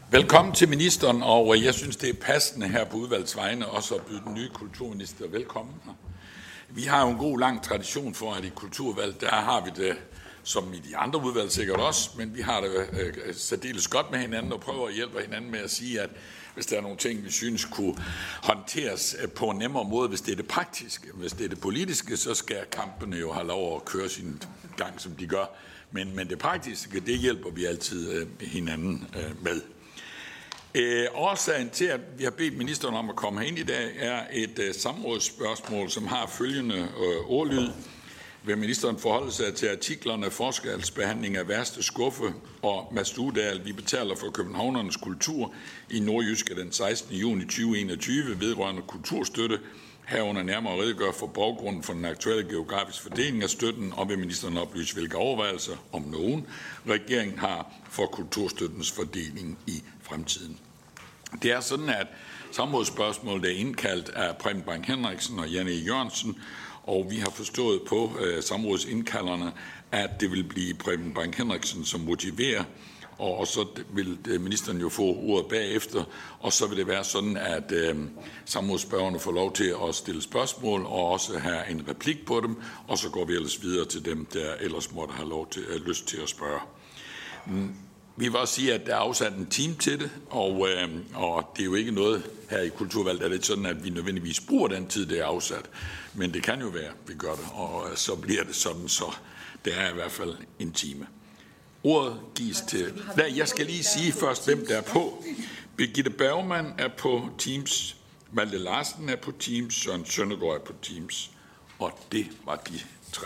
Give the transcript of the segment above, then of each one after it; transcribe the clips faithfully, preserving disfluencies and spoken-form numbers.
Velkommen til ministeren, og jeg synes, det er passende her på udvalgsvegne også at byde den nye kulturminister velkommen. Vi har jo en god lang tradition for, at i kulturvalg, der har vi det, som i de andre udvalg sikkert også, men vi har det øh, særdeles godt med hinanden og prøver at hjælpe hinanden med at sige, at hvis der er nogle ting, vi synes kunne håndteres på en nemmere måde, hvis det er det praktiske, hvis det er det politiske, så skal kampene jo have lov at køre sin gang, som de gør. Men, men det praktiske, det hjælper vi altid øh, hinanden øh, med. Øh, årsagen til, at vi har bedt ministeren om at komme herind i dag, er et øh, samrådsspørgsmål, som har følgende øh, ordlyd. Vil ministeren forholde sig til artiklerne forskelsbehandling af værste skuffe og Mastudal, vi betaler for københavnernes kultur i Nordjyske den sekstende juni to tusind og enogtyve vedrørende kulturstøtte, herunder nærmere redegør for baggrunden for den aktuelle geografiske fordeling af støtten, og vil ministeren oplyse, hvilke overvejelser, om nogen, regeringen har for kulturstøttens fordeling i fremtiden. Det er sådan, at samrådsspørgsmålet er indkaldt af Preben Bang Henriksen og Janne Jørgensen, og vi har forstået på øh, samrådsindkalderne, at det vil blive Preben Bang Henriksen, som motiverer, og så vil ministeren jo få ordet bagefter, og så vil det være sådan, at øh, samrådsspørgerne får lov til at stille spørgsmål, og også have en replik på dem, og så går vi ellers videre til dem, der ellers måtte have lov til, øh, lyst til at spørge. Mm. Vi vil også sige, at der er afsat en time til det, og, øh, og det er jo ikke noget her i Kulturvalget, at det er sådan, at vi nødvendigvis bruger den tid, det er afsat. Men det kan jo være, at vi gør det, og så bliver det sådan, så det er i hvert fald en time. Ordet gives til... Nej, jeg skal lige sige først, hvem der er på. Birgitte Bergman er på Teams, Malte Larsen er på Teams, Søren Søndergaard er på Teams, og det var de tre.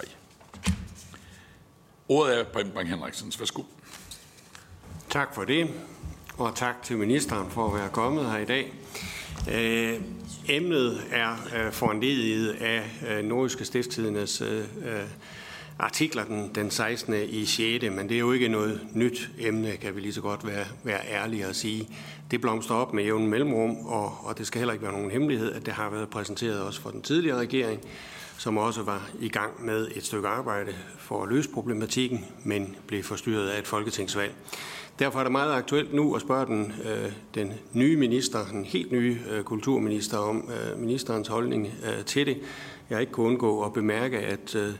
Ordet er Preben Bang Henriksens. Værsgo. Tak for det, og tak til ministeren for at være kommet her i dag. Øh, emnet er øh, foranlediget af øh, Nordjyske Stiftstidendes øh, artikler den, den sekstende i sjette, men det er jo ikke noget nyt emne, kan vi lige så godt være, være ærlige at sige. Det blomster op med jævn mellemrum, og, og det skal heller ikke være nogen hemmelighed, at det har været præsenteret også for den tidligere regering, som også var i gang med et stykke arbejde for at løse problematikken, men blev forstyrret af et folketingsvalg. Derfor er det meget aktuelt nu at spørge den, øh, den nye minister, den helt nye øh, kulturminister, om øh, ministerens holdning øh, til det. Jeg har ikke kunnet undgå at bemærke, at, øh,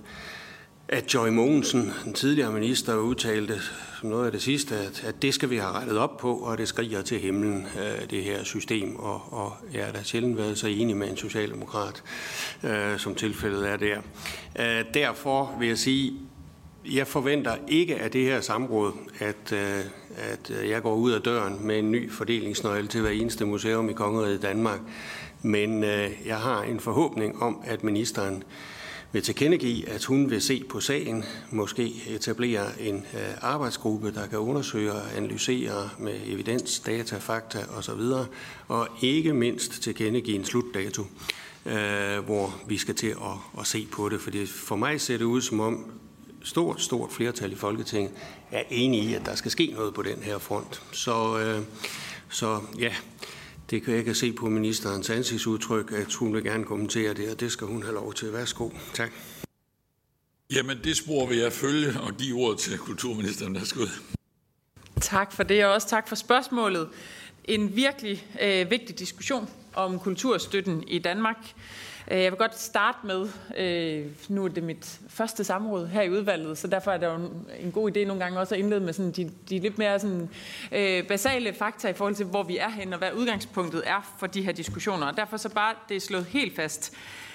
at Joy Mogensen, den tidligere minister, udtalte som noget af det sidste, at, at det skal vi have rettet op på, og det skriger til himlen, øh, det her system. Og, og jeg har da sjældent været så enig med en socialdemokrat, øh, som tilfældet er der. Øh, derfor vil jeg sige, jeg forventer ikke af det her samråd, at, at jeg går ud af døren med en ny fordelingsnøgle til hver eneste museum i Kongeriget Danmark. Men jeg har en forhåbning om, at ministeren vil tilkendegive, at hun vil se på sagen, måske etablere en arbejdsgruppe, der kan undersøge og analysere med evidens, data, fakta osv., og ikke mindst tilkendegive en slutdato, hvor vi skal til at, at se på det. Fordi for mig ser det ud som om, stort, stort flertal i Folketinget er enige i, at der skal ske noget på den her front. Så, øh, så ja, det kan jeg kan se på ministerens ansigtsudtryk, at hun vil gerne kommentere det, og det skal hun have lov til. Værsgo. Tak. Jamen, det spor vil jeg følge og give ordet til kulturministeren. Værsgo. Tak for det, og også tak for spørgsmålet. En virkelig øh, vigtig diskussion om kulturstøtten i Danmark. Jeg vil godt starte med, øh, nu er det mit første samråd her i udvalget, så derfor er det jo en god idé nogle gange også at indlede med sådan de, de lidt mere sådan, øh, basale fakta i forhold til, hvor vi er henne, og hvad udgangspunktet er for de her diskussioner. Og derfor så bare det er slået helt fast,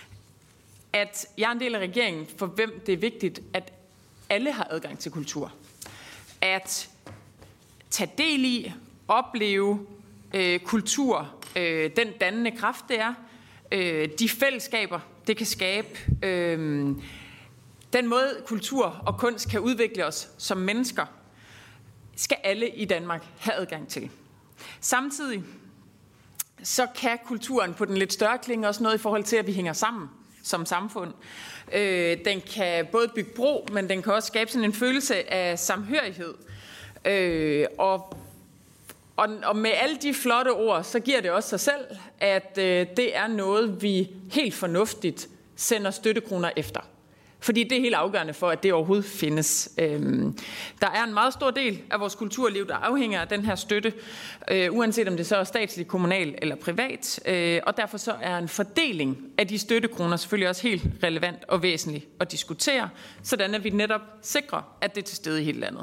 at jeg er en del af regeringen, for hvem det er vigtigt, at alle har adgang til kultur. At tage del i, opleve øh, kultur, øh, den dannende kraft det er, de fællesskaber, det kan skabe, øh, den måde kultur og kunst kan udvikle os som mennesker, skal alle i Danmark have adgang til. Samtidig så kan kulturen på den lidt større klinge også noget i forhold til, at vi hænger sammen som samfund. Øh, den kan både bygge bro, men den kan også skabe sådan en følelse af samhørighed. Øh, og Og med alle de flotte ord, så giver det også sig selv, at øh, det er noget, vi helt fornuftigt sender støttekroner efter. Fordi det er helt afgørende for, at det overhovedet findes. Der er en meget stor del af vores kulturliv, der afhænger af den her støtte, uanset om det så er statsligt, kommunal eller privat. Og derfor så er en fordeling af de støttekroner selvfølgelig også helt relevant og væsentligt at diskutere, sådan at vi netop sikrer, at det er til stede i hele landet.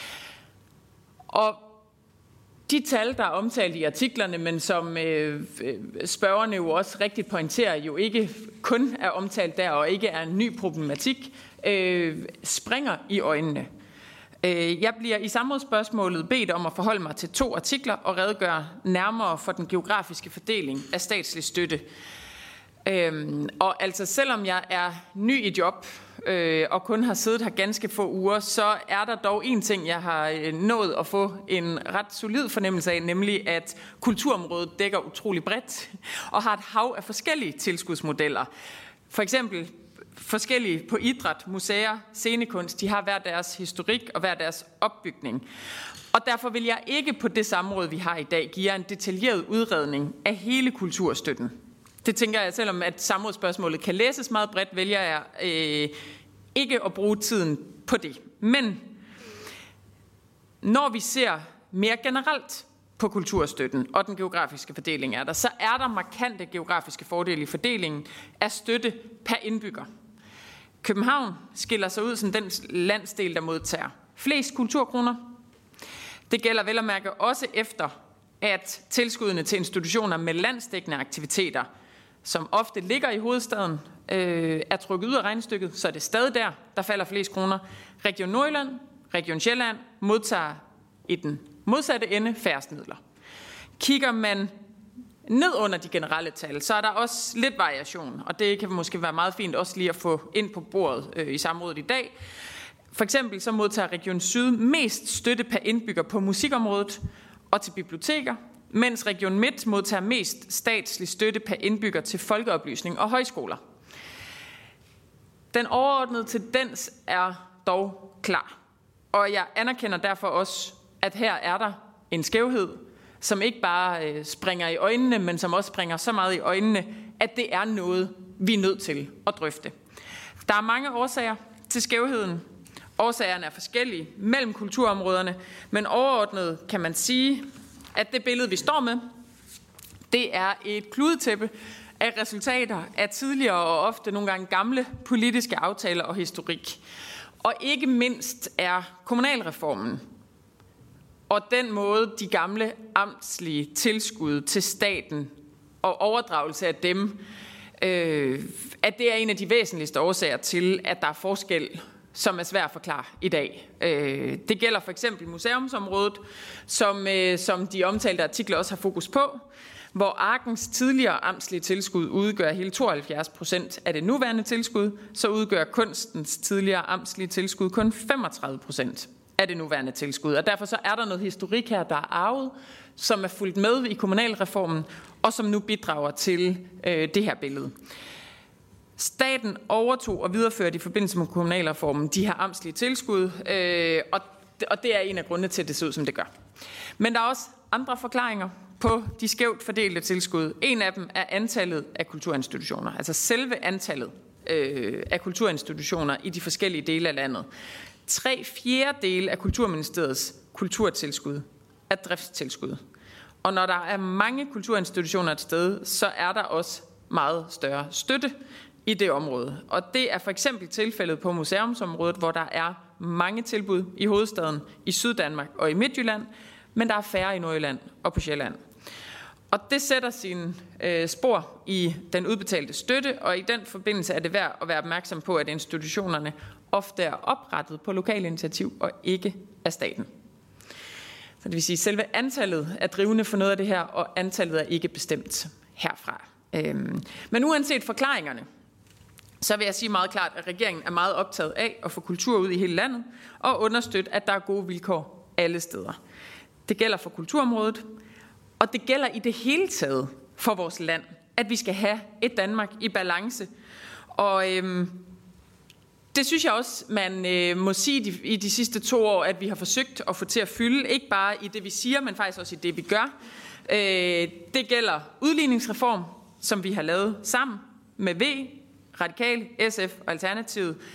Og de tal, der er omtalt i artiklerne, men som øh, spørgerne jo også rigtigt pointerer, jo ikke kun er omtalt der og ikke er en ny problematik, øh, springer i øjnene. Øh, jeg bliver i samrådsspørgsmålet bedt om at forholde mig til to artikler og redegøre nærmere for den geografiske fordeling af statslig støtte. Øh, og altså selvom jeg er ny i job, Øh, og kun har siddet her ganske få uger, så er der dog en ting, jeg har øh, nået at få en ret solid fornemmelse af, nemlig at kulturområdet dækker utrolig bredt og har et hav af forskellige tilskudsmodeller. For eksempel forskellige på idræt, museer, scenekunst, de har hver deres historik og hver deres opbygning. Og derfor vil jeg ikke på det samråd, vi har i dag, give jer en detaljeret udredning af hele kulturstøtten. Det tænker jeg, selvom at samrådsspørgsmålet kan læses meget bredt, vælger jeg øh, ikke at bruge tiden på det. Men når vi ser mere generelt på kulturstøtten og den geografiske fordeling er der, så er der markante geografiske fordele i fordelingen af støtte per indbygger. København skiller sig ud som den landsdel, der modtager flest kulturkroner. Det gælder vel at mærke også efter, at tilskuddene til institutioner med landsdækkende aktiviteter, som ofte ligger i hovedstaden, øh, er trukket ud af regnestykket, så er det stadig der, der falder flest kroner. Region Nordjylland, Region Sjælland modtager i den modsatte ende færrest midler. Kigger man ned under de generelle tal, så er der også lidt variation, og det kan måske være meget fint også lige at få ind på bordet øh, i samrådet i dag. For eksempel så modtager Region Syd mest støtte per indbygger på musikområdet og til biblioteker, mens Region Midt modtager mest statslig støtte per indbygger til folkeoplysning og højskoler. Den overordnede tendens er dog klar, og jeg anerkender derfor også, at her er der en skævhed, som ikke bare springer i øjnene, men som også springer så meget i øjnene, at det er noget, vi er nødt til at drøfte. Der er mange årsager til skævheden. Årsagerne er forskellige mellem kulturområderne, men overordnet kan man sige, at det billede, vi står med, det er et kludetæppe af resultater af tidligere og ofte nogle gange gamle politiske aftaler og historik. Og ikke mindst er kommunalreformen og den måde, de gamle amtslige tilskud til staten og overdragelse af dem, øh, at det er en af de væsentligste årsager til, at der er forskel, som er svært at forklare i dag. Det gælder for eksempel museumsområdet, som, som de omtalte artikler også har fokus på, hvor Arkens tidligere amtslige tilskud udgør hele tooghalvfjerds procent af det nuværende tilskud, så udgør kunstens tidligere amtslige tilskud kun femogtredive procent af det nuværende tilskud. Og derfor så er der noget historik her, der er arvet, som er fulgt med i kommunalreformen, og som nu bidrager til øh, det her billede. Staten overtog og videreførte i forbindelse med kommunalreformen de her amtslige tilskud, øh, og, og det er en af grundene til, at det ser ud, som det gør. Men der er også andre forklaringer på de skævt fordelte tilskud. En af dem er antallet af kulturinstitutioner, altså selve antallet øh, af kulturinstitutioner i de forskellige dele af landet. Tre fjerdedele af Kulturministeriets kulturtilskud er driftstilskud. Og når der er mange kulturinstitutioner et sted, så er der også meget større støtte i det område. Og det er for eksempel tilfældet på museumsområdet, hvor der er mange tilbud i hovedstaden, i Syddanmark og i Midtjylland, men der er færre i Nordjylland og på Sjælland. Og det sætter sine øh, spor i den udbetalte støtte, og i den forbindelse er det værd at være opmærksom på, at institutionerne ofte er oprettet på lokal initiativ og ikke af staten. Så det vil sige, at selve antallet er drivende for noget af det her, og antallet er ikke bestemt herfra. Øhm, men uanset forklaringerne, så vil jeg sige meget klart, at regeringen er meget optaget af at få kultur ud i hele landet og understøtte, at der er gode vilkår alle steder. Det gælder for kulturområdet, og det gælder i det hele taget for vores land, at vi skal have et Danmark i balance. Og øhm, det synes jeg også, man øh, må sige de, i de sidste to år, at vi har forsøgt at få til at fylde, ikke bare i det, vi siger, men faktisk også i det, vi gør. Øh, det gælder udligningsreform, som vi har lavet sammen med V, Radikal, S F og Alternativet.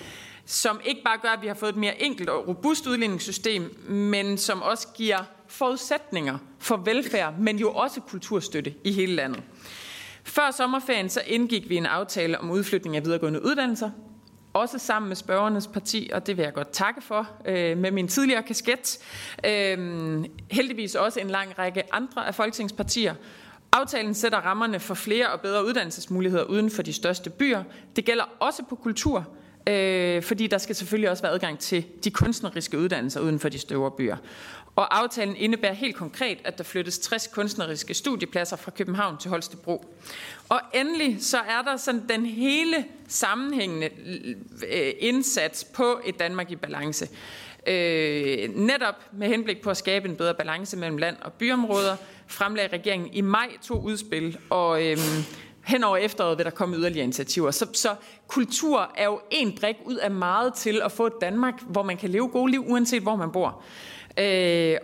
som ikke bare gør, at vi har fået et mere enkelt og robust udligningssystem, men som også giver forudsætninger for velfærd, men jo også kulturstøtte i hele landet. Før sommerferien så indgik vi en aftale om udflytning af videregående uddannelser, også sammen med spørgernes parti, og det vil jeg godt takke for øh, med min tidligere kasket. Øh, heldigvis også en lang række andre af folketingspartier. Aftalen sætter rammerne for flere og bedre uddannelsesmuligheder uden for de største byer. Det gælder også på kultur, øh, fordi der skal selvfølgelig også være adgang til de kunstneriske uddannelser uden for de store byer. Og aftalen indebærer helt konkret, at der flyttes tres kunstneriske studiepladser fra København til Holstebro. Og endelig så er der sådan den hele sammenhængende indsats på et Danmark i balance. Øh, netop med henblik på at skabe en bedre balance mellem land- og byområder, fremlagde regeringen i maj to udspil, og øh, hen over efteråret vil der komme yderligere initiativer. Så, så kultur er jo en brik ud af meget til at få et Danmark, hvor man kan leve gode liv, uanset hvor man bor. Øh,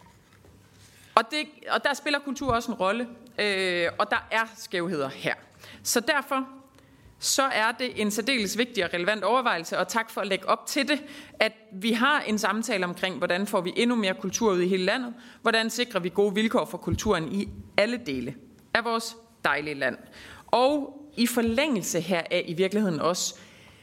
og, det, og der spiller kultur også en rolle, øh, og der er skævheder her. Så derfor så er det en særdeles vigtig og relevant overvejelse, og tak for at lægge op til det, at vi har en samtale omkring, hvordan får vi endnu mere kultur ud i hele landet, hvordan sikrer vi gode vilkår for kulturen i alle dele af vores dejlige land. Og i forlængelse heraf i virkeligheden også,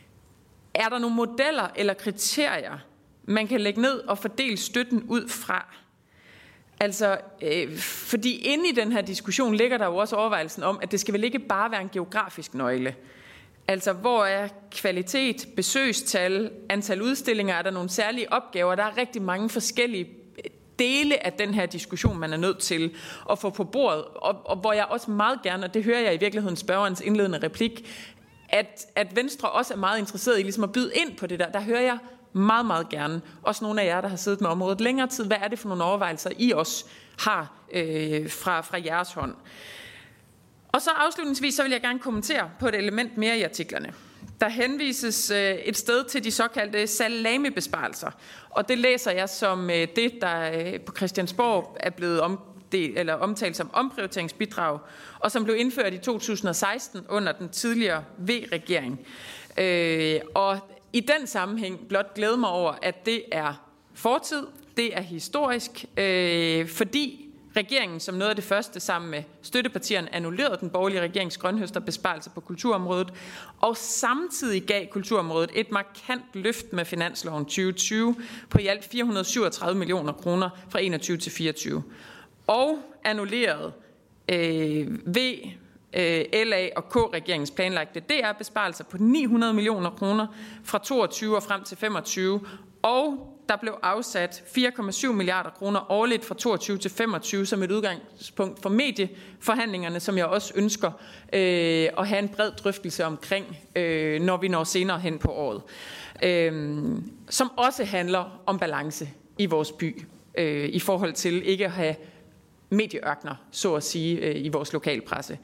er der nogle modeller eller kriterier, man kan lægge ned og fordele støtten ud fra. Altså, øh, fordi inde i den her diskussion ligger der jo også overvejelsen om, at det skal vel ikke bare være en geografisk nøgle. Altså, hvor er kvalitet, besøgstal, antal udstillinger, er der nogle særlige opgaver? Der er rigtig mange forskellige dele af den her diskussion, man er nødt til at få på bordet, og, og hvor jeg også meget gerne, og det hører jeg i virkeligheden spørgerens indledende replik, at, at Venstre også er meget interesseret i ligesom at byde ind på det der. Der hører jeg meget, meget gerne. Også nogle af jer, der har siddet med området længere tid. Hvad er det for nogle overvejelser, I også har øh, fra, fra jeres hånd? Og så afslutningsvis, så vil jeg gerne kommentere på et element mere i artiklerne. Der henvises øh, et sted til de såkaldte salami-besparelser. Og det læser jeg som øh, det, der øh, på Christiansborg er blevet om, det, eller omtalt som omprioriteringsbidrag, og som blev indført i to tusind og seksten under den tidligere V-regering. Øh, og i den sammenhæng blot glæde mig over, at det er fortid, det er historisk, øh, fordi regeringen som noget af det første sammen med støttepartierne annullerede den borgerlige regerings grønhøsterbesparelse på kulturområdet, og samtidig gav kulturområdet et markant løft med finansloven tyve tyve på i alt fire hundrede og syvogtredive millioner kroner fra enogtyve til fireogtyve. Og annullerede øh, V, øh, L A og K-regeringens planlagte D R-besparelser på ni hundrede millioner kroner fra toogtyve og frem til femogtyve, og der blev afsat fire komma syv milliarder kroner årligt fra toogtyve til femogtyve som et udgangspunkt for medieforhandlingerne, som jeg også ønsker øh, at have en bred drøftelse omkring, øh, når vi når senere hen på året. Øh, som også handler om balance i vores by, øh, i forhold til ikke at have medieørkner, så at sige, øh, i vores lokalpresse.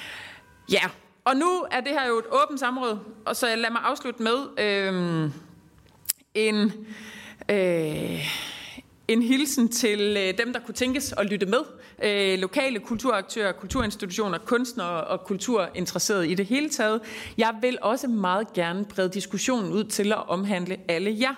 Ja, og nu er det her jo et åbent samråd, og så lad mig afslutte med øh, en... Øh, en hilsen til øh, dem, der kunne tænkes at lytte med. Øh, lokale kulturaktører, kulturinstitutioner, kunstnere og kulturinteresserede i det hele taget. Jeg vil også meget gerne brede diskussionen ud til at omhandle alle jer.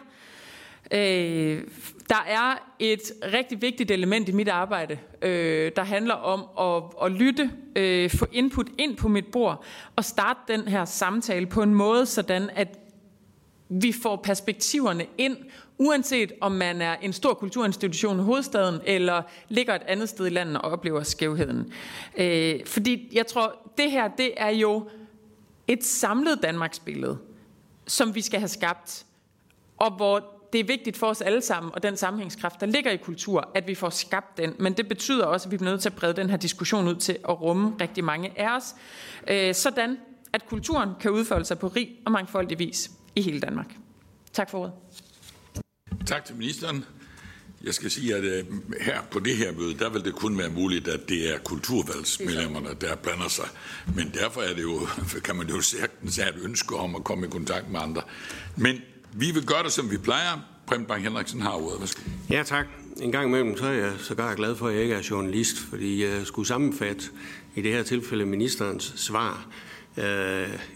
Øh, der er et rigtig vigtigt element i mit arbejde, øh, der handler om at, at lytte, øh, få input ind på mit bord og starte den her samtale på en måde, sådan at vi får perspektiverne ind, uanset om man er en stor kulturinstitution i hovedstaden, eller ligger et andet sted i landet og oplever skævheden. Øh, fordi jeg tror, det her, det er jo et samlet Danmarksbillede, som vi skal have skabt, og hvor det er vigtigt for os alle sammen, og den sammenhængskraft, der ligger i kultur, at vi får skabt den. Men det betyder også, at vi bliver nødt til at brede den her diskussion ud til at rumme rigtig mange af os, øh, sådan at kulturen kan udfolde sig på rig og mangfoldig vis i hele Danmark. Tak for ordet. Tak til ministeren. Jeg skal sige, at her på det her møde, der vil det kun være muligt, at det er kulturvalgsmedlemmerne, der blander sig. Men derfor er det jo, kan man jo sagtens have et ønske om at komme i kontakt med andre. Men vi vil gøre det, som vi plejer. Preben Bang Henriksen har ordet. Værsgo. Ja, tak. En gang imellem så er jeg sågar glad for, at jeg ikke er journalist, fordi jeg skulle sammenfatte i det her tilfælde ministerens svar.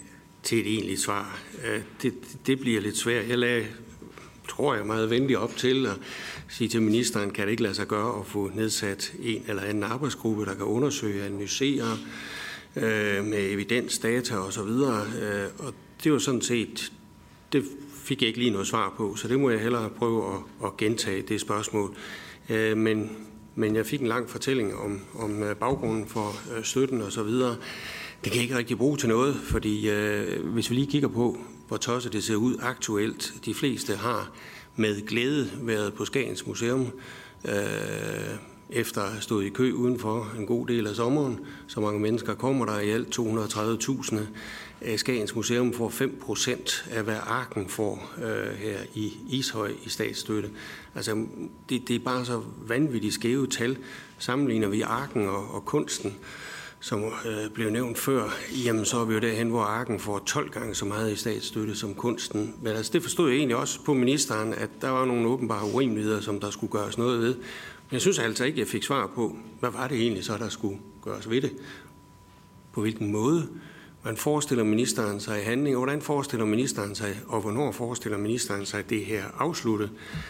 til et egentligt svar. Det, det bliver lidt svært. Jeg lagde, tror jeg, meget venligt op til at sige til ministeren, kan det ikke lade sig gøre at få nedsat en eller anden arbejdsgruppe, der kan undersøge, analysere øh, med evidens, data osv. Øh, og det var sådan set, det fik jeg ikke lige noget svar på, så det må jeg hellere prøve at, at gentage det spørgsmål. Øh, men, men jeg fik en lang fortælling om, om baggrunden for øh, støtten osv. Det kan jeg ikke rigtig bruge til noget, fordi øh, hvis vi lige kigger på, hvor tosset det ser ud aktuelt, de fleste har med glæde været på Skagens Museum, øh, efter at have stået i kø udenfor en god del af sommeren. Så mange mennesker kommer der i alt to hundrede og tredive tusind. Skagens Museum får fem procent af, hvad Arken får øh, her i Ishøj i statsstøtte. Altså, det, det er bare så vanvittigt skæve tal. Sammenligner vi Arken og, og kunsten, som øh, blev nævnt før, jamen så er vi jo derhen, hvor Arken får tolv gange så meget i statsstøtte som kunsten. Men altså, det forstod jeg egentlig også på ministeren, at der var nogle åbenbare urimeligheder, som der skulle gøres noget ved. Men jeg synes altså ikke, jeg fik svar på, hvad var det egentlig så, der skulle gøres ved det? På hvilken måde? Hvordan forestiller ministeren sig i handling? Hvordan forestiller ministeren sig, og hvornår forestiller ministeren sig det her afsluttet?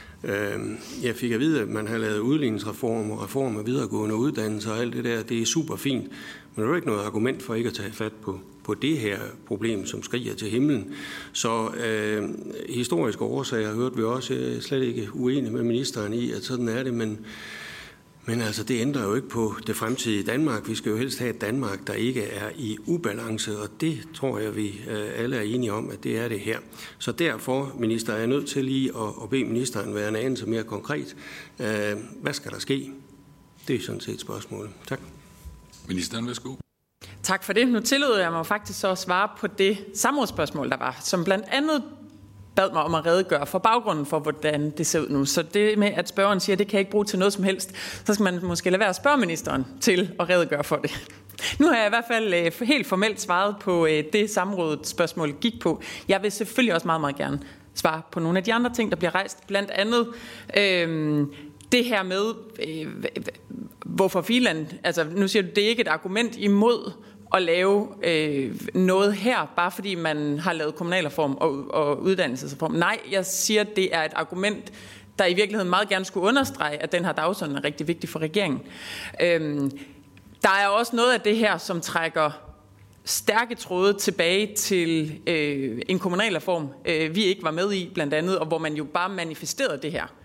Jeg fik at vide, at man har lavet udligningsreform og reform af videregående uddannelser og alt det der. Det er super fint, men der er jo ikke noget argument for ikke at tage fat på, på det her problem, som skriger til himlen. Så øh, historiske årsager hørte vi også. Jeg er slet ikke uenig med ministeren i, at sådan er det, men Men altså, det ændrer jo ikke på det fremtidige Danmark. Vi skal jo helst have et Danmark, der ikke er i ubalance, og det tror jeg, vi alle er enige om, at det er det her. Så derfor, minister, er jeg nødt til lige at, at bede ministeren være en anelse mere konkret. Hvad skal der ske? Det er sådan set spørgsmålet. Tak. Ministeren, værsgo. Tak for det. Nu tillod jeg mig faktisk så at svare på det samrådsspørgsmål, der var, som blandt andet bad mig om at redegøre for baggrunden for, hvordan det ser ud nu. Så det med, at spørgeren siger, at det kan jeg ikke bruge til noget som helst, så skal man måske lade være at spørge ministeren til at redegøre for det. Nu har jeg i hvert fald helt formelt svaret på det samrådet spørgsmål gik på. Jeg vil selvfølgelig også meget, meget gerne svare på nogle af de andre ting, der bliver rejst. Blandt andet øh, det her med, øh, hvorfor filan, altså nu siger du, det er ikke et argument imod at lave øh, noget her, bare fordi man har lavet kommunalreform og, og uddannelsesreform. Nej, jeg siger, at det er et argument, der i virkeligheden meget gerne skulle understrege, at den her dagsorden er rigtig vigtig for regeringen. Øhm, der er også noget af det her, som trækker stærke tråde tilbage til øh, en kommunalreform, øh, vi ikke var med i, blandt andet, og hvor man jo bare manifesterede det her.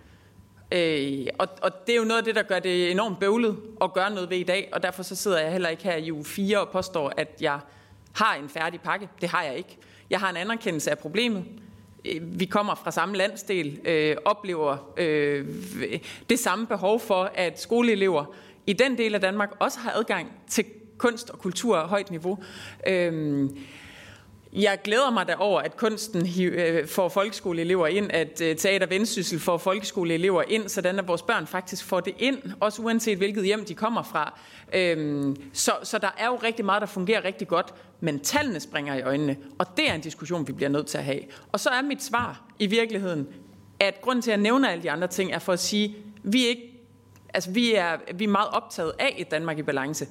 Øh, og, og det er jo noget af det, der gør det enormt bøvlet at gøre noget ved i dag, og derfor så sidder jeg heller ikke her i uge fire og påstår, at jeg har en færdig pakke. Det har jeg ikke. Jeg har en anerkendelse af problemet. Vi kommer fra samme landsdel, øh, oplever øh, det samme behov for, at skoleelever i den del af Danmark også har adgang til kunst og kultur af højt niveau. Øh, Jeg glæder mig da over, at kunsten får folkeskoleelever ind, at Teater Vendsyssel får folkeskoleelever ind, sådan at vores børn faktisk får det ind, også uanset hvilket hjem de kommer fra. Så, så der er jo rigtig meget, der fungerer rigtig godt, men tallene springer i øjnene, og det er en diskussion, vi bliver nødt til at have. Og så er mit svar i virkeligheden, at grunden til at nævne alle de andre ting, er for at sige, at vi, ikke, altså vi, er, vi er meget optaget af et Danmark i balance.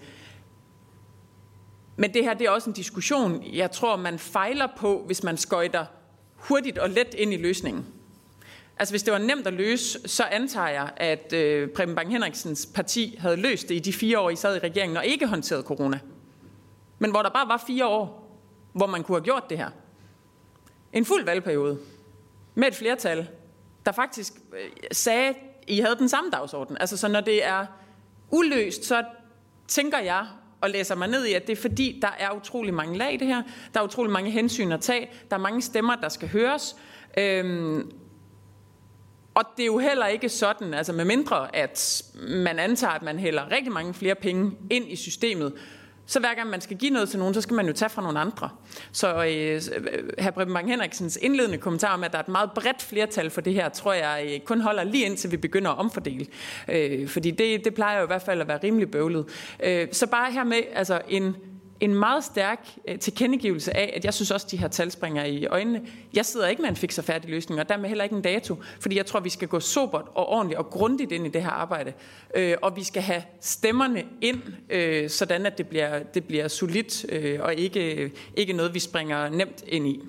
Men det her, det er også en diskussion, jeg tror, man fejler på, hvis man skøjter hurtigt og let ind i løsningen. Altså, hvis det var nemt at løse, så antager jeg, at øh, Preben Bang Henriksens parti havde løst det i de fire år, I sad i regeringen, og ikke håndteret corona. Men hvor der bare var fire år, hvor man kunne have gjort det her. En fuld valgperiode med et flertal, der faktisk øh, sagde, I havde den samme dagsorden. Altså, så når det er uløst, så tænker jeg, og læser mig ned i, at det er fordi, der er utrolig mange lag i det her. Der er utrolig mange hensyn at tage. Der er mange stemmer, der skal høres. Øhm, og det er jo heller ikke sådan, altså med mindre, at man antager, at man hælder rigtig mange flere penge ind i systemet, så hver gang man skal give noget til nogen, så skal man jo tage fra nogle andre. Så øh, hr. Preben Bang Henriksens indledende kommentar om, at der er et meget bredt flertal for det her, tror jeg øh, kun holder lige indtil vi begynder at omfordele. Øh, fordi det, det plejer jo i hvert fald at være rimelig bøvlet. Øh, så bare her med altså en, en meget stærk øh, tilkendegivelse af, at jeg synes også, at de her tal springer i øjnene. Jeg sidder ikke med en fix og færdig løsning, og dermed heller ikke en dato, fordi jeg tror, vi skal gå sobert og ordentligt og grundigt ind i det her arbejde. Øh, og vi skal have stemmerne ind, øh, sådan at det bliver, det bliver solidt øh, og ikke, ikke noget, vi springer nemt ind i.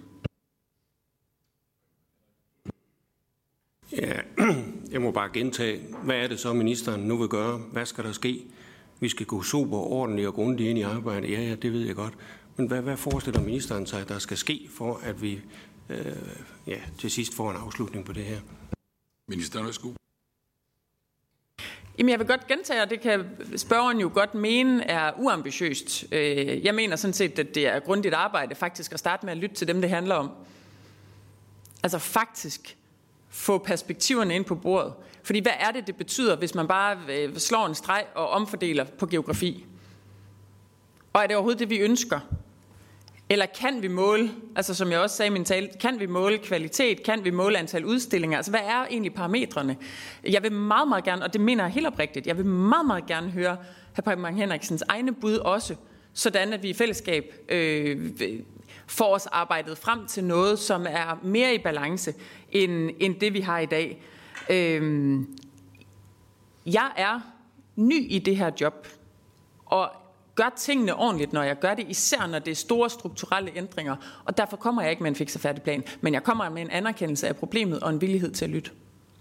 Ja, jeg må bare gentage, hvad er det så, ministeren nu vil gøre? Hvad skal der ske? Vi skal gå super ordentligt og grundigt ind i arbejdet. Ja, ja, det ved jeg godt. Men hvad, hvad forestiller ministeren sig, der skal ske, for at vi øh, ja, til sidst får en afslutning på det her? Ministeren, værsgo. Jamen, jeg vil godt gentage, og det kan spørgeren jo godt mene er uambitiøst. Jeg mener sådan set, at det er grundigt arbejde faktisk at starte med at lytte til dem, det handler om. Altså faktisk få perspektiverne ind på bordet. Fordi hvad er det, det betyder, hvis man bare slår en streg og omfordeler på geografi? Og er det overhovedet det, vi ønsker? Eller kan vi måle, altså som jeg også sagde i min tale, kan vi måle kvalitet, kan vi måle antal udstillinger? Altså hvad er egentlig parametrene? Jeg vil meget, meget gerne, og det mener jeg helt oprigtigt, jeg vil meget, meget gerne høre hr. Preben Bang Henriksens egne bud også, sådan at vi i fællesskab øh, får os arbejdet frem til noget, som er mere i balance, end, end det vi har i dag. Øh, jeg er ny i det her job, og gør tingene ordentligt, når jeg gør det, især når det er store strukturelle ændringer, og derfor kommer jeg ikke med en fix og færdig plan, men jeg kommer med en anerkendelse af problemet og en villighed til at lytte.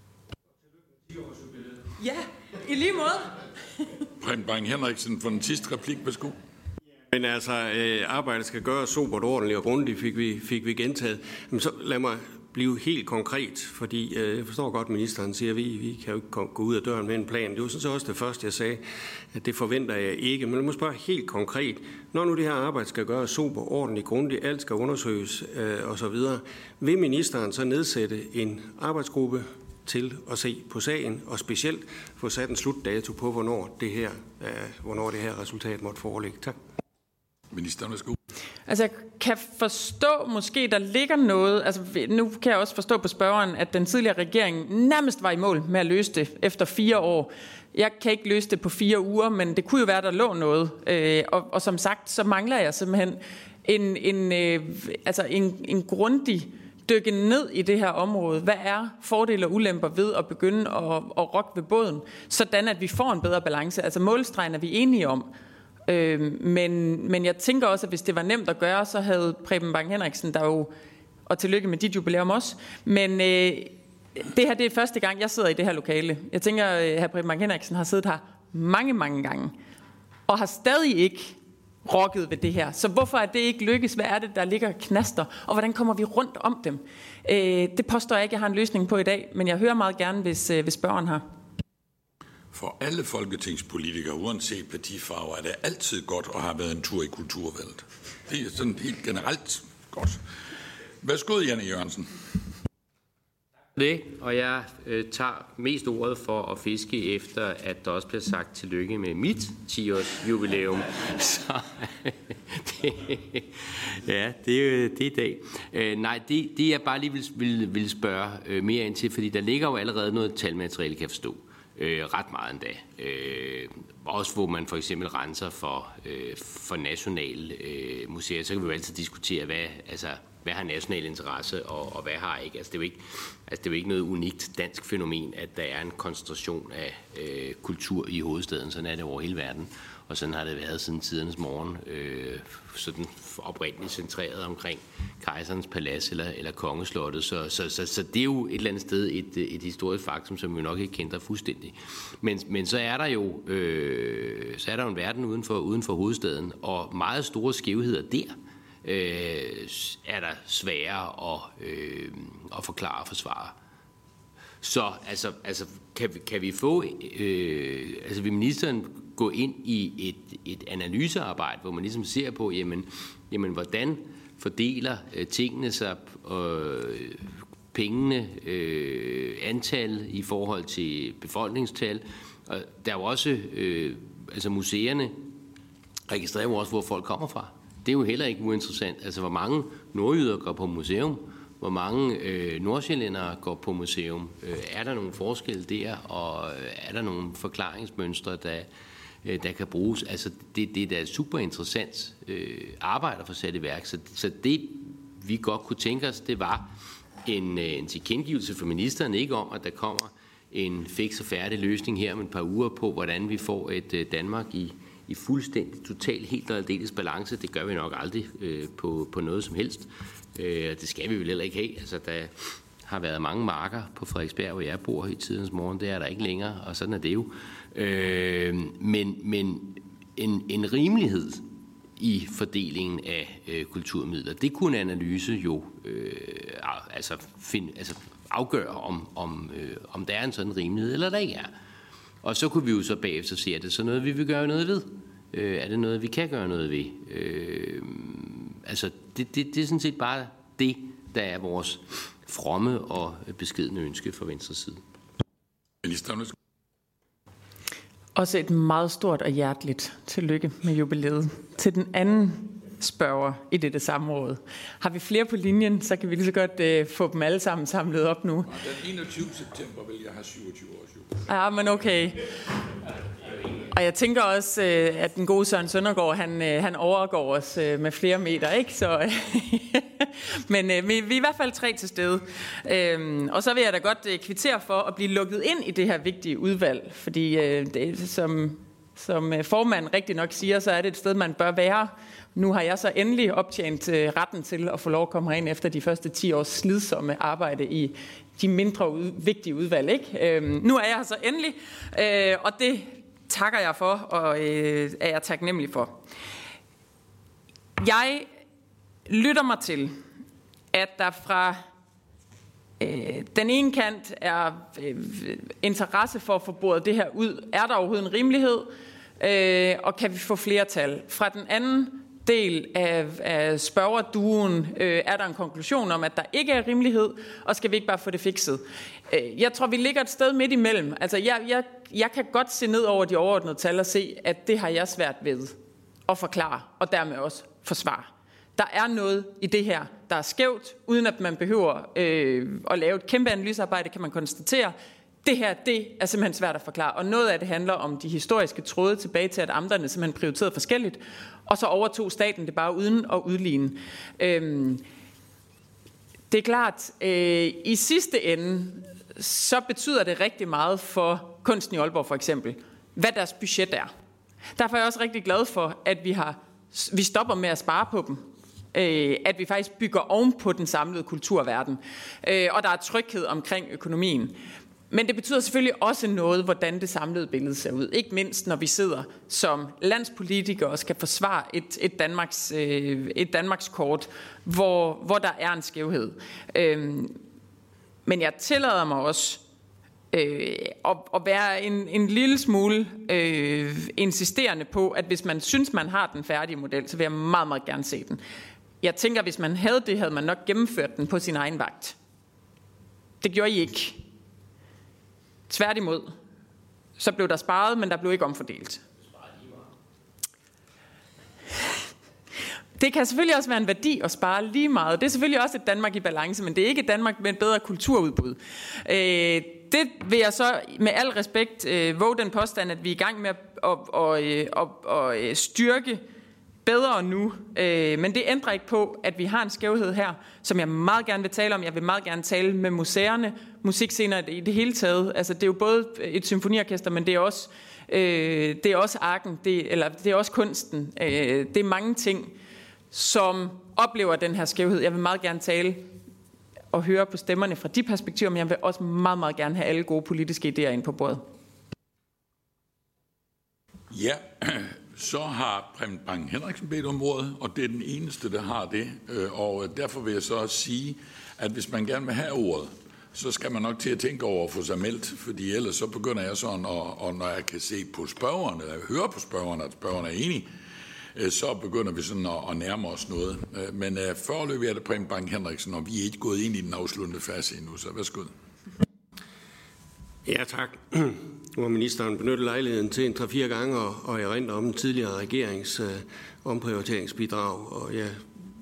Ja, i lige måde. Preben Bang Henriksen for den sidste replik, værsgo. Men altså, arbejdet skal gøres sobert, ordentligt og grundigt, fik vi, fik vi gentaget. Men så lad mig blive helt konkret, fordi øh, jeg forstår godt, at ministeren siger, at vi, vi kan jo ikke gå ud af døren med en plan. Det var sådan så også det første, jeg sagde, at det forventer jeg ikke. Men jeg må spørge helt konkret, når nu det her arbejde skal gøres super, ordentligt, grundigt, alt skal undersøges øh, osv., vil ministeren så nedsætte en arbejdsgruppe til at se på sagen, og specielt få sat en slutdato på, hvornår det her, øh, hvornår det her resultat måtte foreligge? Tak. Ministeren, værsgo. Altså, jeg kan forstå måske, der ligger noget, altså nu kan jeg også forstå på spørgeren, at den tidligere regering nærmest var i mål med at løse det efter fire år. Jeg kan ikke løse det på fire uger, men det kunne jo være, der lå noget. Øh, og, og som sagt, så mangler jeg simpelthen en, en, øh, altså en, en grundig dykke ned i det her område. Hvad er fordele og ulemper ved at begynde at, at rokke ved båden, sådan at vi får en bedre balance? Altså målstregen er vi enige om. Øh, men, men jeg tænker også, at hvis det var nemt at gøre, så havde Preben Bang Henriksen, der jo, og tillykke med dit jubilæum også, men øh, det her det er første gang, jeg sidder i det her lokale. Jeg tænker, at hr. Preben Bang Henriksen har siddet her mange, mange gange, og har stadig ikke rokket ved det her. Så hvorfor er det ikke lykkes? Hvad er det, der ligger knaster? Og hvordan kommer vi rundt om dem? Øh, det påstår jeg ikke, jeg har en løsning på i dag, men jeg hører meget gerne, hvis, øh, hvis spørgeren har. For alle folketingspolitikere, uanset partifarver, er det altid godt at have været en tur i kulturvalget. Det er sådan helt generelt godt. Værsgo, Janne Jørgensen. Det, og jeg øh, tager mest ordet for at fiske efter, at der også bliver sagt tillykke med mit ti-års jubilæum. Så det, ja, det er det i dag. Øh, nej, det, det jeg bare lige vil, vil, vil spørge øh, mere ind til, fordi der ligger jo allerede noget talmateriale, kan jeg forstå. Øh, ret meget endda. Øh, også hvor man for eksempel renser for, øh, for nationale øh, museer, så kan vi jo altid diskutere, hvad, altså, hvad har national interesse, og, og hvad har ikke. Altså, det er jo ikke. Altså, det er jo ikke noget unikt dansk fænomen, at der er en koncentration af øh, kultur i hovedstaden. Sådan er det over hele verden, og sådan har det været siden tidernes morgen. Øh, sådan oprindeligt centreret omkring kejserens palads eller, eller kongeslottet. Så, så, så, så det er jo et eller andet sted et, et historisk faktum, som vi nok ikke kender fuldstændig. Men, men så er der jo øh, så er der jo en verden uden for, uden for hovedstaden, og meget store skævheder der øh, er der svære at, øh, at forklare og forsvare. Så altså, altså kan, vi, kan vi få, øh, altså vil ministeren gå ind i et, et analysearbejde, hvor man ligesom ser på, jamen, jamen hvordan fordeler øh, tingene sig, øh, pengene, øh, antal i forhold til befolkningstal. Og der er jo også, øh, altså museerne registrerer jo også, hvor folk kommer fra. Det er jo heller ikke uinteressant. Altså, hvor mange nordjyder går på museum, hvor mange øh, nordsjællændere går på museum. Øh, er der nogle forskelle der, og er der nogle forklaringsmønstre, der, der kan bruges. Altså, det, det er da super interessant øh, arbejde at få sat i værk. Så, så det, vi godt kunne tænke os, det var en, en tilkendegivelse fra ministeren, ikke om, at der kommer en fiks og færdig løsning her om et par uger på, hvordan vi får et Danmark i, i fuldstændig, totalt, helt og aldeles balance. Det gør vi nok aldrig øh, på, på noget som helst. Øh, det skal vi vel heller ikke have. Altså, der har været mange marker på Frederiksberg, hvor jeg bor i tidens morgen. Det er der ikke længere, og sådan er det jo. Øh, men men en, en rimelighed i fordelingen af øh, kulturmidler, det kunne en analyse jo øh, altså, find, altså afgøre, om, om, øh, om der er en sådan rimelighed, eller der ikke er. Og så kunne vi jo så bagefter se, at det er så noget, vi vil gøre noget ved. Øh, er det noget, vi kan gøre noget ved? Øh, altså, det, det, det er sådan set bare det, der er vores fromme og beskedne ønske fra Venstres side. Ministeren. Også et meget stort og hjerteligt tillykke med jubilæet til den anden spørger i dette samråd. Har vi flere på linjen, så kan vi lige så godt uh, få dem alle sammen samlet op nu. Den enogtyvende september vil jeg have syvogtyve års jubilæum. Ja, men okay. Og jeg tænker også, at den gode Søren Søndergaard, han, han overgår os med flere meter, ikke? Så, men vi er i hvert fald tre til stede. Og så vil jeg da godt kvittere for at blive lukket ind i det her vigtige udvalg, fordi det, som, som formanden rigtig nok siger, så er det et sted, man bør være. Nu har jeg så endelig optjent retten til at få lov at komme herind efter de første ti års slidsomme arbejde i de mindre ud, vigtige udvalg, ikke? Nu er jeg så endelig, og det takker jeg for, og øh, er jeg taknemmelig for. Jeg lytter mig til, at der fra øh, den ene kant er øh, interesse for at få boret det her ud. Er der overhovedet en rimelighed? Øh, og kan vi få flertal? Fra den anden del af, af spørgerduoen øh, er der en konklusion om, at der ikke er rimelighed, og skal vi ikke bare få det fikset? Øh, jeg tror, vi ligger et sted midt imellem. Altså, jeg, jeg, jeg kan godt se ned over de overordnede tal og se, at det har jeg svært ved at forklare, og dermed også forsvare. Der er noget i det her, der er skævt, uden at man behøver øh, at lave et kæmpe analysearbejde, kan man konstatere. Det her, det er simpelthen svært at forklare, og noget af det handler om de historiske tråde tilbage til, at amterne simpelthen prioriterede forskelligt, og så overtog staten det bare uden at udligne. Øhm, det er klart, øh, i sidste ende, så betyder det rigtig meget for Kunsten i Aalborg for eksempel, hvad deres budget er. Derfor er jeg også rigtig glad for, at vi, har, vi stopper med at spare på dem. Øh, at vi faktisk bygger oven på den samlede kulturverden, øh, og der er tryghed omkring økonomien. Men det betyder selvfølgelig også noget, hvordan det samlede billede ser ud. Ikke mindst, når vi sidder som landspolitikere og skal forsvare et, et, Danmarks, øh, et Danmarks kort, hvor, hvor der er en skævhed. Øh, men jeg tillader mig også øh, at, at være en, en lille smule øh, insisterende på, at hvis man synes, man har den færdige model, så vil jeg meget, meget gerne se den. Jeg tænker, hvis man havde det, havde man nok gennemført den på sin egen vagt. Det gjorde I ikke. Tværtimod, så blev der sparet, men der blev ikke omfordelt. Det kan selvfølgelig også være en værdi at spare lige meget. Det er selvfølgelig også et Danmark i balance, men det er ikke et Danmark med et bedre kulturudbud. Det vil jeg så med al respekt våge den påstand, at vi er i gang med at, at, at, at, at styrke bedre nu, øh, men det ændrer ikke på, at vi har en skævhed her, som jeg meget gerne vil tale om. Jeg vil meget gerne tale med museerne, musikscener i det hele taget. Altså, det er jo både et symfoniorkester, men det er også, øh, det er også arken, det, eller det er også kunsten. Øh, det er mange ting, som oplever den her skævhed. Jeg vil meget gerne tale og høre på stemmerne fra de perspektiver, men jeg vil også meget, meget gerne have alle gode politiske idéer ind på bordet. Ja, så har Preben Bang Henriksen bedt om ordet, og det er den eneste, der har det. Og derfor vil jeg så sige, at hvis man gerne vil have ordet, så skal man nok til at tænke over at få sig meldt, fordi ellers så begynder jeg sådan, og, og når jeg kan se på spørgerne, eller høre på spørgerne, at spørgerne er enige, så begynder vi sådan at, at nærme os noget. Men uh, foreløbig er det Preben Bang Henriksen, og vi er ikke gået ind i den afsluttende fase endnu, så værsgo. Ja, tak. Nu har ministeren benyttet lejligheden til en tre-fire gange og, og erindre om den tidligere regerings øh, omprioriteringsbidrag, og jeg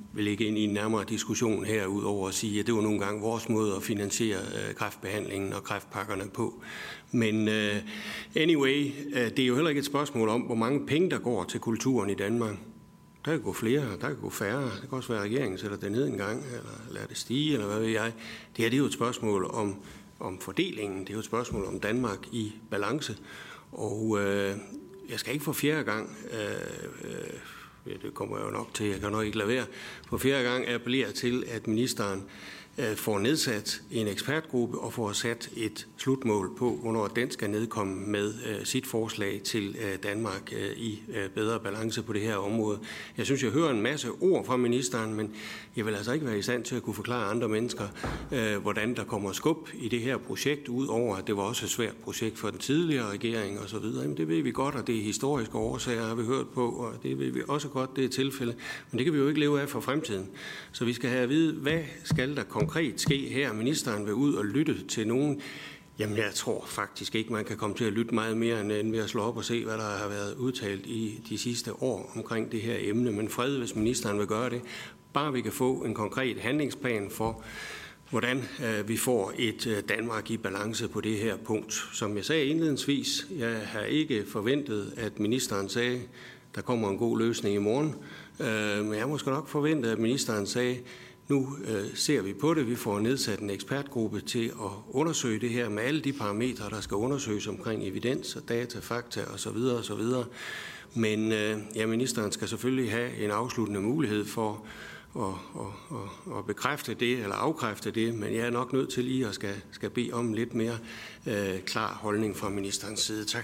vil ikke ind i en nærmere diskussion her, udover at sige, at det var nogle gange vores måde at finansiere øh, kræftbehandlingen og kræftpakkerne på. Men øh, anyway, øh, det er jo heller ikke et spørgsmål om, hvor mange penge der går til kulturen i Danmark. Der kan gå flere, der kan gå færre. Det kan også være, at regeringen sætter det ned en gang, eller lader det stige, eller hvad ved jeg. Det her det er jo et spørgsmål om, om fordelingen. Det er jo et spørgsmål om Danmark i balance. Og øh, jeg skal ikke for fjerde gang, øh, øh, det kommer jeg jo nok til, jeg kan nok ikke lade være, for fjerde gang appellere til, at ministeren øh, får nedsat en ekspertgruppe og får sat et slutmål på, hvornår den skal nedkomme med øh, sit forslag til øh, Danmark øh, i øh, bedre balance på det her område. Jeg synes, jeg hører en masse ord fra ministeren, men jeg vil altså ikke være i stand til at kunne forklare andre mennesker, øh, hvordan der kommer skub i det her projekt, udover at det var også et svært projekt for den tidligere regering osv. Jamen, det ved vi godt, og det er historiske årsager, har vi hørt på, og det ved vi også godt, det er tilfælde. Men det kan vi jo ikke leve af for fremtiden. Så vi skal have at vide, hvad skal der konkret ske her? Ministeren vil ud og lytte til nogen. Jamen, jeg tror faktisk ikke, man kan komme til at lytte meget mere end ved at slå op og se, hvad der har været udtalt i de sidste år omkring det her emne. Men fred, hvis ministeren vil gøre det. Bare vi kan få en konkret handlingsplan for, hvordan øh, vi får et øh, Danmark i balance på det her punkt. Som jeg sagde indledningsvis, jeg har ikke forventet, at ministeren sagde, der kommer en god løsning i morgen. Øh, men jeg måske nok forventet, at ministeren sagde, nu øh, ser vi på det. Vi får nedsat en ekspertgruppe til at undersøge det her med alle de parametre, der skal undersøges omkring evidens og data, fakta osv. osv. Men øh, ja, ministeren skal selvfølgelig have en afsluttende mulighed for at, at, at, at bekræfte det eller afkræfte det, men jeg er nok nødt til lige at skal, skal bede om lidt mere øh, klar holdning fra ministerens side. Tak.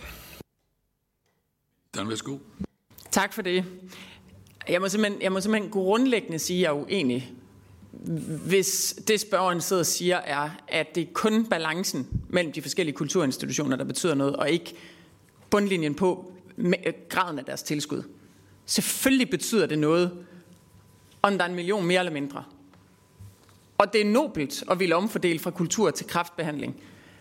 Dan, værsgo. Tak for det. Jeg må simpelthen, jeg må simpelthen grundlæggende sige, at jeg er uenig, hvis det spørgeren sidder og siger, er, at det er kun balancen mellem de forskellige kulturinstitutioner, der betyder noget, og ikke bundlinjen på graden af deres tilskud. Selvfølgelig betyder det noget, om der er en million mere eller mindre. Og det er nobelt at ville omfordele fra kultur til kræftbehandling.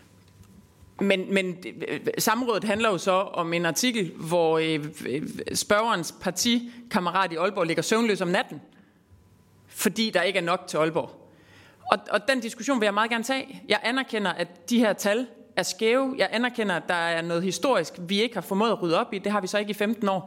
Men, men samrådet handler jo så om en artikel, hvor øh, spørgerens partikammerat i Aalborg ligger søvnløs om natten, fordi der ikke er nok til Aalborg. Og, og den diskussion vil jeg meget gerne tage. Jeg anerkender, at de her tal er skæve. Jeg anerkender, at der er noget historisk, vi ikke har formået at rydde op i. Det har vi så ikke i femten år.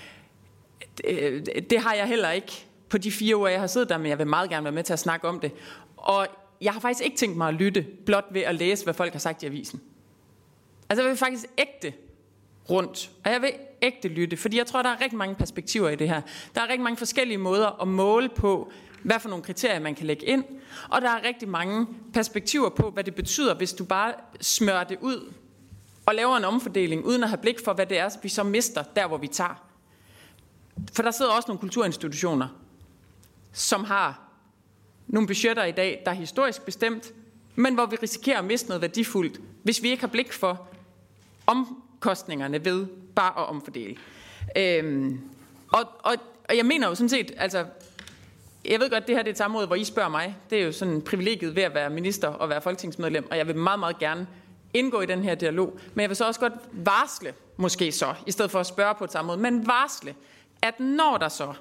Det, det har jeg heller ikke på de fire uger, jeg har siddet der, men jeg vil meget gerne være med til at snakke om det. Og jeg har faktisk ikke tænkt mig at lytte, blot ved at læse, hvad folk har sagt i avisen. Altså, jeg vil faktisk ægte rundt, og jeg vil ægte lytte, fordi jeg tror, der er rigtig mange perspektiver i det her. Der er rigtig mange forskellige måder at måle på, hvad for nogle kriterier man kan lægge ind, og der er rigtig mange perspektiver på, hvad det betyder, hvis du bare smører det ud og laver en omfordeling, uden at have blik for, hvad det er, vi så mister der, hvor vi tager. For der sidder også nogle kulturinstitutioner, som har nogle budgetter i dag, der er historisk bestemt, men hvor vi risikerer at miste noget værdifuldt, hvis vi ikke har blik for omkostningerne ved bare at omfordele. Øhm, og, og, og jeg mener jo sådan set, altså, jeg ved godt, det her det er et samråd, hvor I spørger mig. Det er jo sådan privilegiet ved at være minister og være folketingsmedlem, og jeg vil meget, meget gerne indgå i den her dialog. Men jeg vil så også godt varsle, måske så, i stedet for at spørge på et samråd, men varsle, at når der så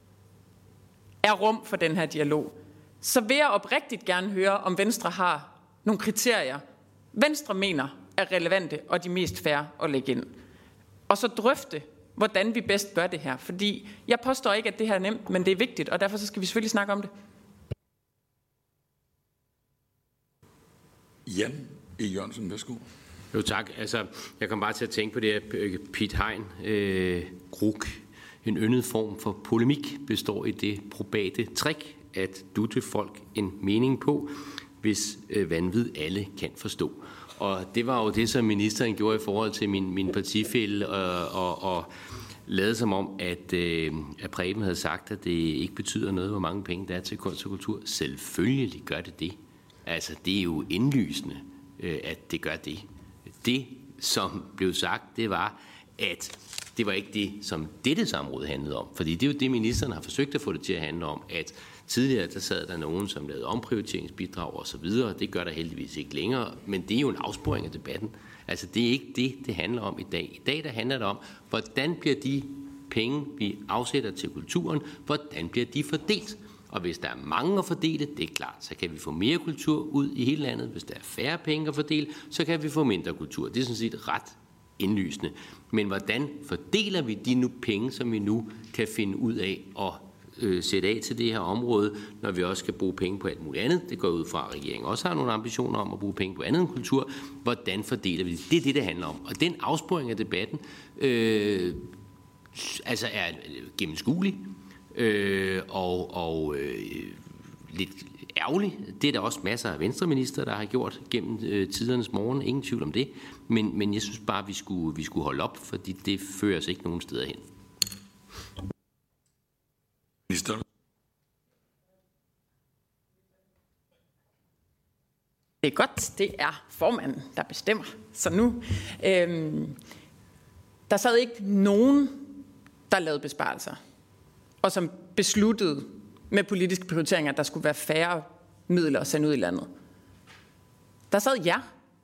er rum for den her dialog, så vil jeg oprigtigt gerne høre, om Venstre har nogle kriterier, Venstre mener er relevante og de mest fair at lægge ind. Og så drøfte, hvordan vi bedst gør det her. Fordi jeg påstår ikke, at det her er nemt, men det er vigtigt, og derfor så skal vi selvfølgelig snakke om det. Jan E. Jørgensen, værsgo. Jo tak. Altså, jeg kom bare til at tænke på det, at Piet Hein, øh, Gruk, en yndet form for polemik, består i det probate trick, at dutte folk en mening på, hvis øh, vanvid alle kan forstå. Og det var jo det, som ministeren gjorde i forhold til min, min partifælle, og, og, og lavede som om, at, øh, at Preben havde sagt, at det ikke betyder noget, hvor mange penge der er til kunst og kultur. Selvfølgelig gør det det. Altså, det er jo indlysende, øh, at det gør det. Det, som blev sagt, det var, at det var ikke det, som dette samråd handlede om. Fordi det er jo det, ministeren har forsøgt at få det til at handle om, at tidligere der sad der nogen, som lavede omprioriteringsbidrag og så videre. Det gør der heldigvis ikke længere, men det er jo en afsporing af debatten. Altså, det er ikke det, det handler om i dag. I dag der handler det om, hvordan bliver de penge, vi afsætter til kulturen, hvordan bliver de fordelt? Og hvis der er mange at fordele, det er klart, så kan vi få mere kultur ud i hele landet. Hvis der er færre penge at fordele, så kan vi få mindre kultur. Det er sådan set ret indlysende. Men hvordan fordeler vi de nu penge, som vi nu kan finde ud af og øh, sætte af til det her område, når vi også skal bruge penge på alt muligt andet? Det går ud fra, at regeringen også har nogle ambitioner om at bruge penge på andet end kultur. Hvordan fordeler vi det? Det er det, det handler om. Og den afsporing af debatten øh, altså er gennemskuelig øh, og, og øh, lidt ærgerlig. Det er der også masser af venstreminister, der har gjort gennem øh, tidernes morgen. Ingen tvivl om det. Men, men jeg synes bare, vi skulle, vi skulle holde op, fordi det fører os ikke nogen steder hen. Minister. Det er godt, det er formanden, der bestemmer. Så nu, øhm, der sad ikke nogen, der lavede besparelser, og som besluttede med politiske prioriteringer, at der skulle være færre midler at sende ud i landet. Der sad jer.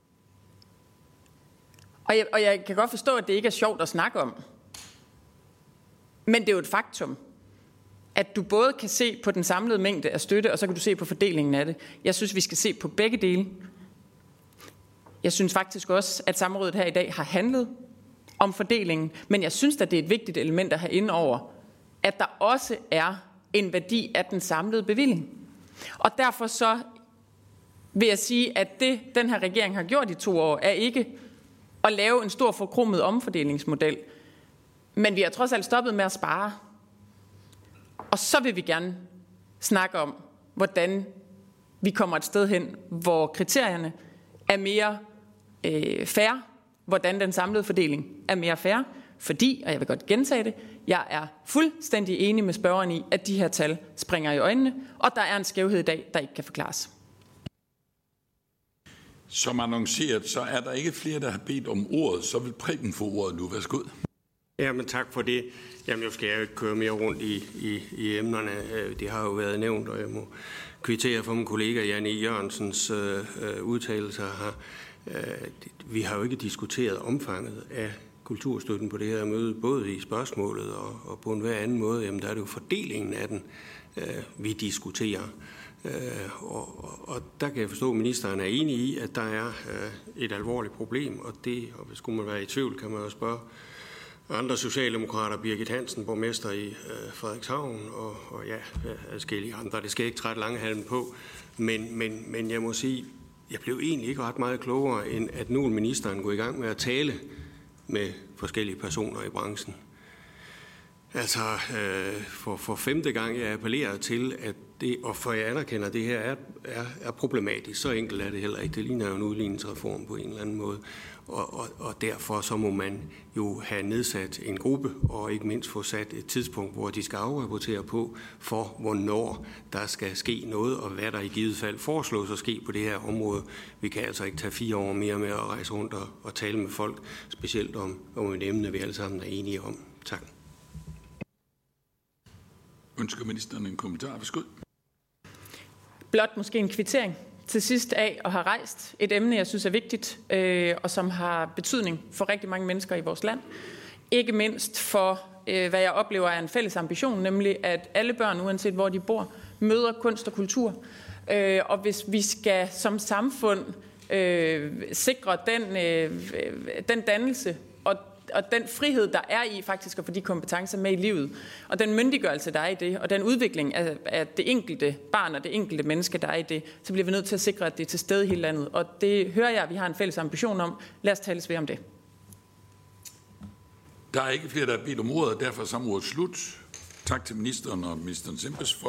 Og jeg, og jeg kan godt forstå, at det ikke er sjovt at snakke om. Men det er jo et faktum, at du både kan se på den samlede mængde af støtte, og så kan du se på fordelingen af det. Jeg synes, vi skal se på begge dele. Jeg synes faktisk også, at samrådet her i dag har handlet om fordelingen, men jeg synes, at det er et vigtigt element at have inde over, at der også er en værdi af den samlede bevilling. Og derfor så vil jeg sige, at det, den her regering har gjort i to år, er ikke at lave en stor forkromet omfordelingsmodel. Men vi har trods alt stoppet med at spare. Og så vil vi gerne snakke om, hvordan vi kommer et sted hen, hvor kriterierne er mere øh, fair, hvordan den samlede fordeling er mere fair, fordi, og jeg vil godt gentage det, jeg er fuldstændig enig med spørgeren i, at de her tal springer i øjnene, og der er en skævhed i dag, der ikke kan forklares. Som annonceret, så er der ikke flere, der har bedt om ordet, så vil Preben få ordet nu. Værsgo. Jamen tak for det. Jamen jeg skal jeg ikke køre mere rundt i, i, i emnerne. Det har jo været nævnt, og jeg må kvittere for min kollega Jan E. Jørgensens øh, udtalelser her. Vi har jo ikke diskuteret omfanget af kulturstøtten på det her møde, både i spørgsmålet og, og på en hver anden måde. Jamen der er det jo fordelingen af den, øh, vi diskuterer. Øh, og, og der kan jeg forstå, at ministeren er enig i, at der er øh, et alvorligt problem, og det, og hvis skulle man være i tvivl, kan man jo spørge andre socialdemokrater, Birgit Hansen, borgmester i øh, Frederikshavn, og, og ja, adskillige andre. Det skal jeg ikke trætte Langehalm på, men, men, men jeg må sige, jeg blev egentlig ikke ret meget klogere, end at nu ministeren går i gang med at tale med forskellige personer i branchen. Altså, øh, for, for femte gang, jeg appellerer til, at det, og for jeg anerkender, at det her er, er, er problematisk, så enkelt er det heller ikke. Det ligner jo en udligningsreform på en eller anden måde. Og, og, og derfor så må man jo have nedsat en gruppe, og ikke mindst få sat et tidspunkt, hvor de skal afrapportere på, for hvornår der skal ske noget, og hvad der i givet fald foreslås at ske på det her område. Vi kan altså ikke tage fire år mere med at rejse rundt og, og tale med folk, specielt om, om et emne, vi alle sammen er enige om. Tak. Ønsker ministeren en kommentar? Værsgo. Blot måske en kvittering til sidst af at have rejst et emne, jeg synes er vigtigt, øh, og som har betydning for rigtig mange mennesker i vores land. Ikke mindst for, øh, hvad jeg oplever er en fælles ambition, nemlig at alle børn, uanset hvor de bor, møder kunst og kultur. Øh, og hvis vi skal som samfund øh, sikre den, øh, den dannelse og og den frihed, der er i faktisk at få de kompetencer med i livet, og den myndiggørelse, der er i det, og den udvikling af, af det enkelte barn og det enkelte menneske, der er i det, så bliver vi nødt til at sikre, at det er til stede i hele landet. Og det hører jeg, at vi har en fælles ambition om. Lad os tales ved om det. Der er ikke flere, der har bedt om ordet, derfor er samrådet slut. Tak til ministeren og ministerens embedsfolk.